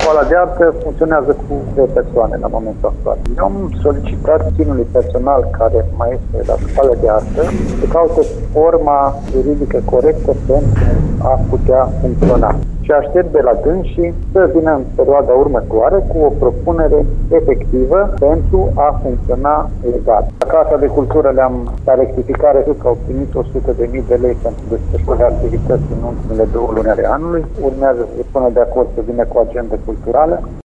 Școala de artă funcționează cu 3 persoane la momentul actual. Eu am solicitat ținului personal care mai este la școala de artă să caute forma juridică corectă pentru a putea funcționa. Și aștept de la dânsii să vină în perioada următoare cu o propunere efectivă pentru a funcționa legal. La Casa de Cultură le-am la rectificare că au primit 100.000 de lei pentru desfășurarea activității în ultimele 2 luni ale anului. Urmează să se pună de acord să vină cu o agendă culturală.